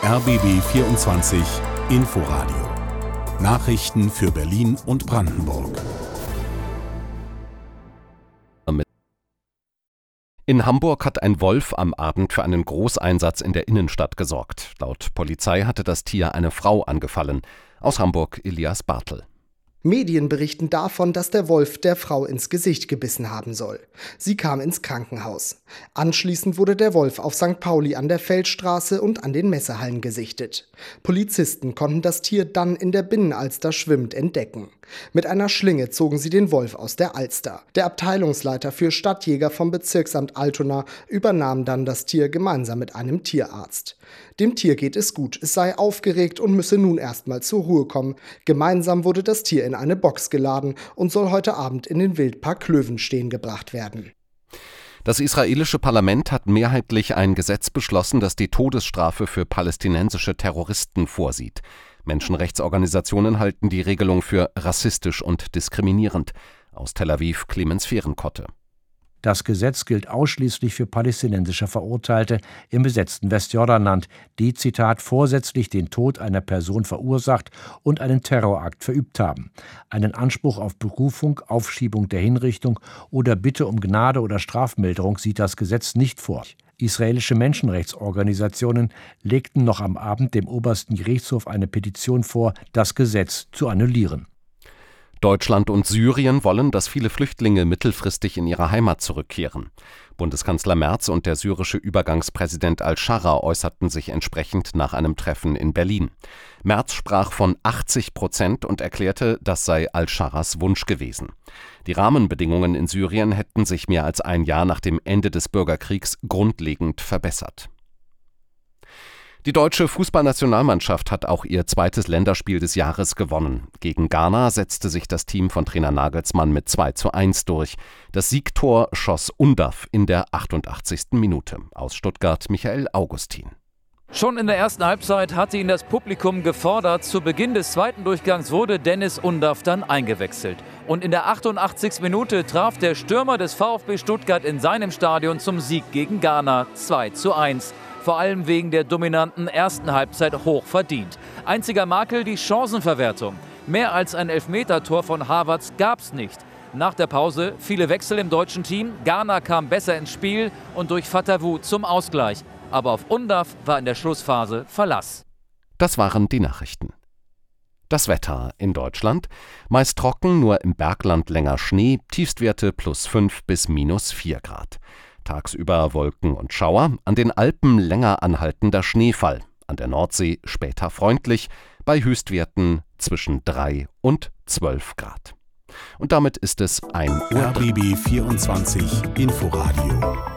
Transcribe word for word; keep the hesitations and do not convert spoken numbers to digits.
R B B vierundzwanzig Inforadio. Nachrichten für Berlin und Brandenburg. In Hamburg hat ein Wolf am Abend für einen Großeinsatz in der Innenstadt gesorgt. Laut Polizei hatte das Tier eine Frau angefallen. Aus Hamburg Elias Bartel. Medien berichten davon, dass der Wolf der Frau ins Gesicht gebissen haben soll. Sie kam ins Krankenhaus. Anschließend wurde der Wolf auf Sankt Pauli an der Feldstraße und an den Messehallen gesichtet. Polizisten konnten das Tier dann in der Binnenalster schwimmend entdecken. Mit einer Schlinge zogen sie den Wolf aus der Alster. Der Abteilungsleiter für Stadtjäger vom Bezirksamt Altona übernahm dann das Tier gemeinsam mit einem Tierarzt. Dem Tier geht es gut, es sei aufgeregt und müsse nun erstmal zur Ruhe kommen. Gemeinsam wurde das Tier in eine Box geladen und soll heute Abend in den Wildpark Löwenstein gebracht werden. Das israelische Parlament hat mehrheitlich ein Gesetz beschlossen, das die Todesstrafe für palästinensische Terroristen vorsieht. Menschenrechtsorganisationen halten die Regelung für rassistisch und diskriminierend. Aus Tel Aviv Clemens Fehrenkotte. Das Gesetz gilt ausschließlich für palästinensische Verurteilte im besetzten Westjordanland, die, Zitat, vorsätzlich den Tod einer Person verursacht und einen Terrorakt verübt haben. Einen Anspruch auf Berufung, Aufschiebung der Hinrichtung oder Bitte um Gnade oder Strafmilderung sieht das Gesetz nicht vor. Israelische Menschenrechtsorganisationen legten noch am Abend dem obersten Gerichtshof eine Petition vor, das Gesetz zu annullieren. Deutschland und Syrien wollen, dass viele Flüchtlinge mittelfristig in ihre Heimat zurückkehren. Bundeskanzler Merz und der syrische Übergangspräsident al-Scharra äußerten sich entsprechend nach einem Treffen in Berlin. Merz sprach von achtzig Prozent und erklärte, das sei al-Scharras Wunsch gewesen. Die Rahmenbedingungen in Syrien hätten sich mehr als ein Jahr nach dem Ende des Bürgerkriegs grundlegend verbessert. Die deutsche Fußballnationalmannschaft hat auch ihr zweites Länderspiel des Jahres gewonnen. Gegen Ghana setzte sich das Team von Trainer Nagelsmann mit zwei zu eins durch. Das Siegtor schoss Undav in der achtundachtzigsten Minute. Aus Stuttgart Michael Augustin. Schon in der ersten Halbzeit hatte ihn das Publikum gefordert. Zu Beginn des zweiten Durchgangs wurde Dennis Undav dann eingewechselt. Und in der achtundachtzigsten Minute traf der Stürmer des VfB Stuttgart in seinem Stadion zum Sieg gegen Ghana zwei zu eins. Vor allem wegen der dominanten ersten Halbzeit hoch verdient. Einziger Makel die Chancenverwertung. Mehr als ein Elfmetertor von Havertz gab's nicht. Nach der Pause viele Wechsel im deutschen Team. Ghana kam besser ins Spiel und durch Fatawu zum Ausgleich. Aber auf Undav war in der Schlussphase Verlass. Das waren die Nachrichten. Das Wetter in Deutschland. Meist trocken, nur im Bergland länger Schnee, Tiefstwerte plus fünf bis minus vier Grad. Tagsüber Wolken und Schauer, an den Alpen länger anhaltender Schneefall, an der Nordsee später freundlich, bei Höchstwerten zwischen drei und zwölf Grad. Und damit ist es ein Uhr. R B B vierundzwanzig Inforadio